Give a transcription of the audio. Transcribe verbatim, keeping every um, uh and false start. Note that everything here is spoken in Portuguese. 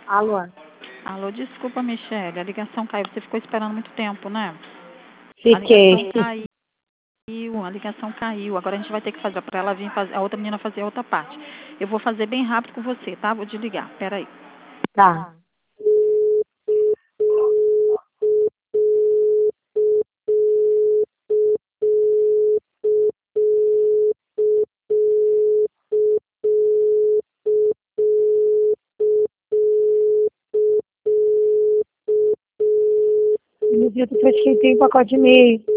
Alô? Alô, desculpa, Michele, a ligação caiu. Você ficou esperando muito tempo, né? A Fiquei. ligação caiu, a ligação caiu. Agora a gente vai ter que fazer para ela vir fazer, a outra menina fazer a outra parte. Eu vou fazer bem rápido com você, tá? Vou desligar. Peraí. Tá. Meu Deus, depois que tem um pacote de meio.